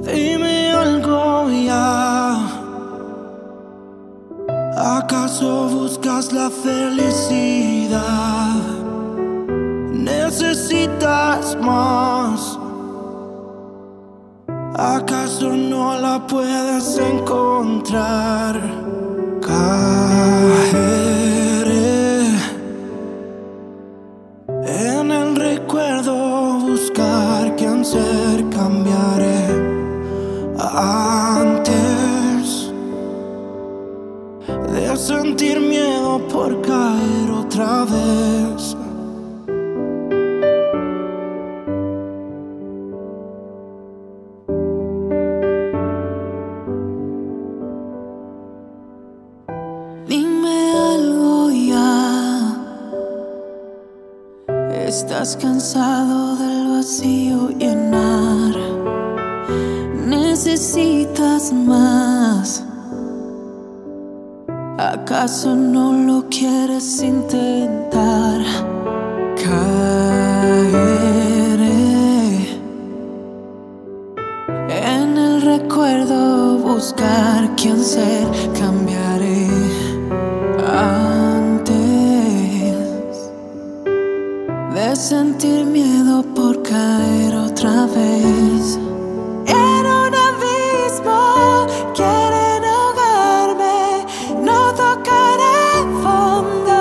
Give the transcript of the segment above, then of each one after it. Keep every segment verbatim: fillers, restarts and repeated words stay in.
Dime algo ya. ¿Acaso buscas la felicidad? ¿Necesitas más? ¿Acaso no la puedes encontrar? Caeré en el recuerdo, buscar quién ser, cambiaré antes de sentir miedo por caer otra vez. Dime algo ya. ¿Estás cansado del vacío llenar? ¿Necesitas más? ¿Acaso no lo quieres intentar? Caeré en el recuerdo, buscar quién ser, cambiaré antes de sentir miedo por caer otra vez. En un abismo quieren ahogarme, no tocaré fondo.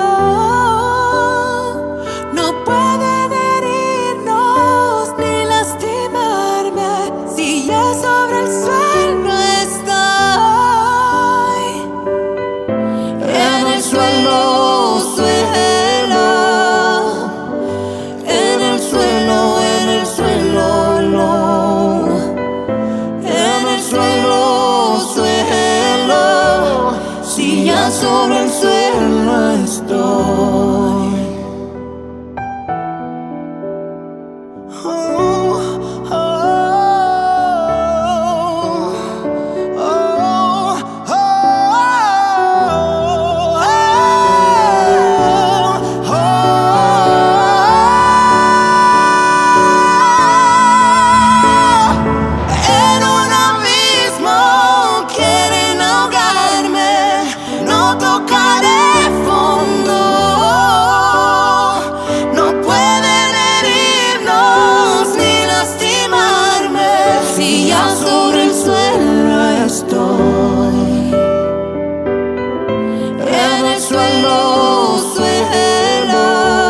No pueden herirnos ni lastimarme si ya sobre el suelo estoy. En el suelo, suelo, en el suelo, en el suelo, no. En el suelo, suelo, si ya sobre el suelo estoy. Oh, oh, oh, oh, oh, oh. En un abismo quieren ahogarme, no tocaré fondo. No pueden herirnos ni lastimarme si ya sobre el suelo estoy. En el suelo, suelo,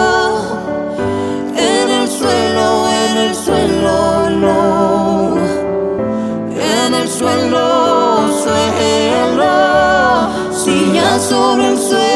en el suelo, en el suelo, no. En el suelo, suelo, si ya sobre el suelo